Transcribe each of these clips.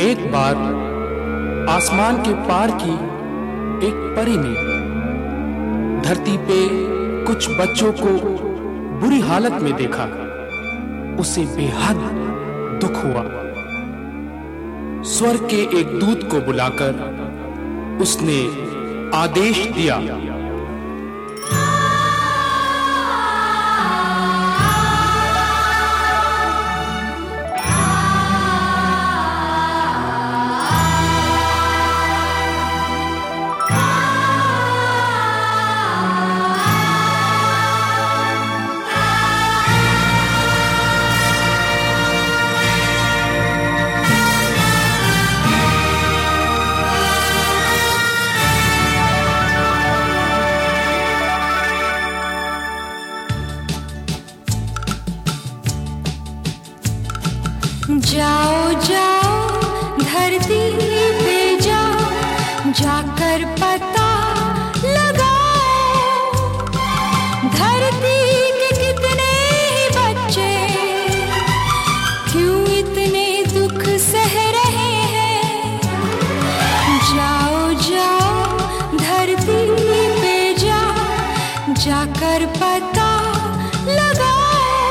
एक बार आसमान के पार की एक परी ने धरती पे कुछ बच्चों को बुरी हालत में देखा। उसे बेहद दुख हुआ। स्वर्ग के एक दूत को बुलाकर उसने आदेश दिया, जाओ जाओ धरती पे जाओ, जाकर पता लगाओ, धरती के कितने ही बच्चे क्यों इतने दुख सह रहे हैं। जाओ जाओ धरती पे जाओ, जाकर पता लगाओ,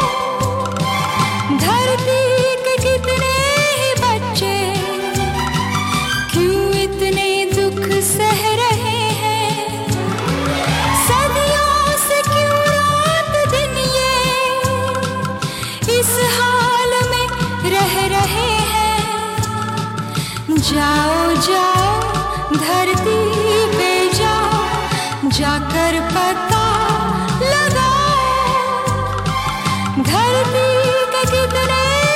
धरती कितने ही बच्चे क्यों इतने दुख सह रहे हैं। सदियों से क्यों रात दिन ये इस हाल में रह रहे हैं। जाओ जाओ धरती पे जाओ, जाकर पता लगाओ, धरती के कितने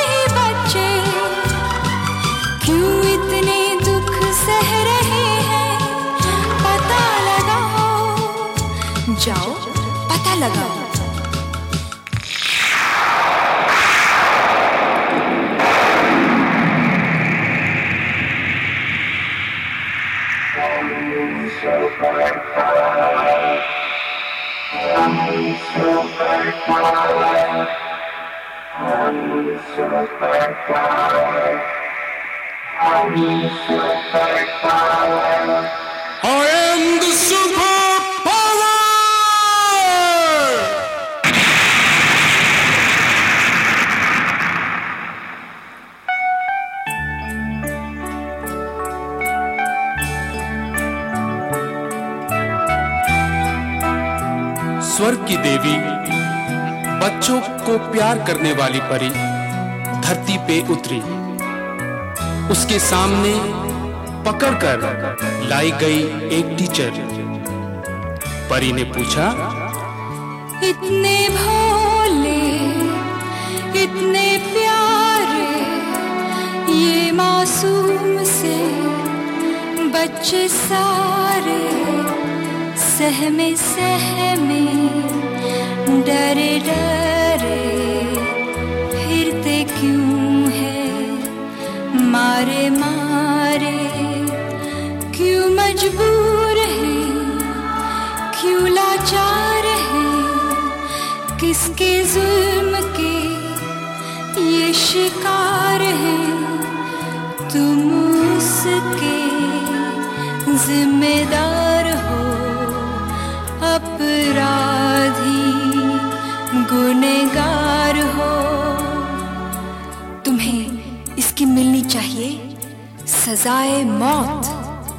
क्यों इतने दुख सह रहे हैं। पता लगाओ, जाओ पता लगाओ। I am the superpower! स्वर्ग की देवी बच्चों को प्यार करने वाली परी धरती पे उतरी। उसके सामने पकड़कर लाई गई एक टीचर। परी ने पूछा, इतने भोले इतने प्यारे ये मासूम से बच्चे सारे, सहमे सहमे डरे डरे फिरते क्यों है, मारे मारे क्यों मजबूर है, क्यों लाचार है, किसके जुल्म के ये शिकार है। तुम उसके जिम्मेदार हो, अपराधी गुनहगार हो। तुम्हें इसकी मिलनी चाहिए सजाए मौत।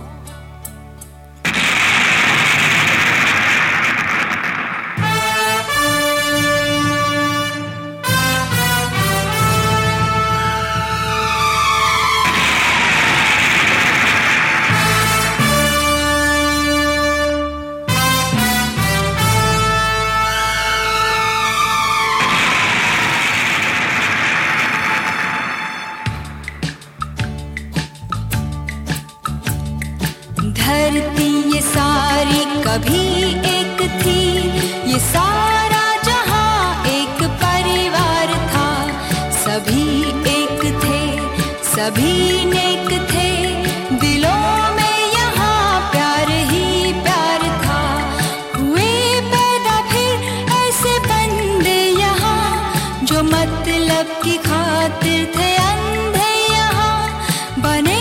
धरती ये सारी कभी एक थी, ये सारा जहां एक परिवार था। सभी एक थे, सभी नेक थे, दिलों में यहाँ प्यार ही प्यार था। हुए पैदा फिर ऐसे बंदे यहाँ, जो मतलब की खातिर थे अंधे यहाँ बने।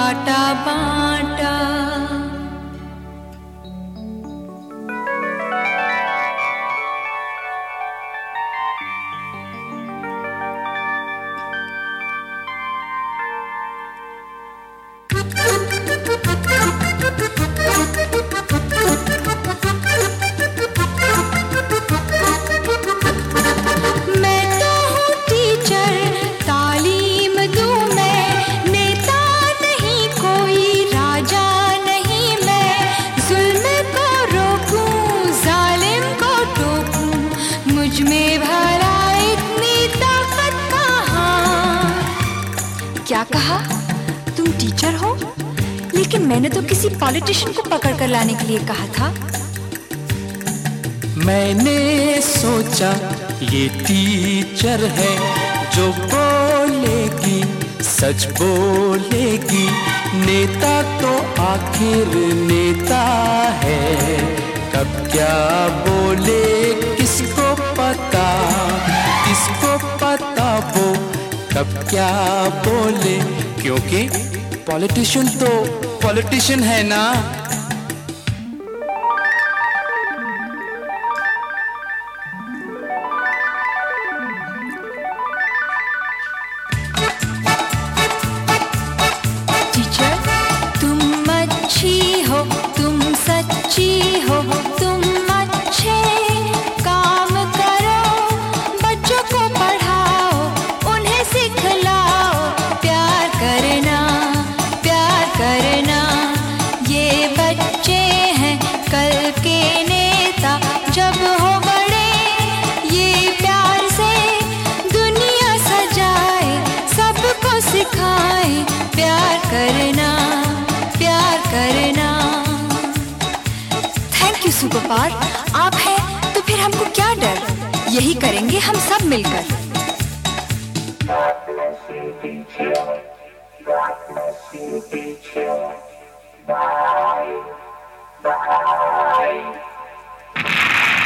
काटा बांटा। क्या कहा? तुम टीचर हो? लेकिन मैंने तो किसी पॉलिटिशियन को पकड़ कर लाने के लिए कहा था। मैंने सोचा ये टीचर है जो बोलेगी सच बोलेगी, नेता तो आखिर नेता है, कब क्या बोले किसको पता, किसको पता वो कब क्या बोले, क्योंकि पॉलिटिशियन तो पॉलिटिशियन है ना। टीचर तुम अच्छी हो, तुम सच्ची हो, तुम अच्छे काम करो, बच्चों को पढ़ाओ, उन्हें सिखलाओ प्यार करना, प्यार करना। ये बच्चे हैं कल के नेता, जब हो बड़े ये प्यार से दुनिया सजाए, सबको सिखाए प्यार करना, प्यार करना। थैंक यू सुपर पावर, आप हैं तो फिर हमको क्या डर, यही करेंगे हम सब मिलकर। Bye. Bye.